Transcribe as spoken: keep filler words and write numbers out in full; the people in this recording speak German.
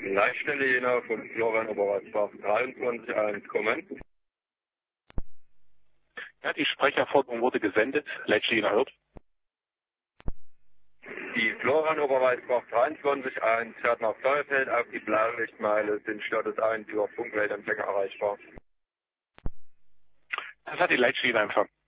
Leitstelle Jena von Florian Oberwaldsbach dreiundzwanzig eins kommen. Ja, die Sprecherforderung wurde gesendet. Leitstelle Jena hört. Die Florian Oberwaldsbach dreiundzwanzig eins fährt nach Steuerfeld auf die Blaulichtmeile, sind Status eins über Funkmeldempfänger erreichbar. Das hat die Leitstelle Jena empfangen.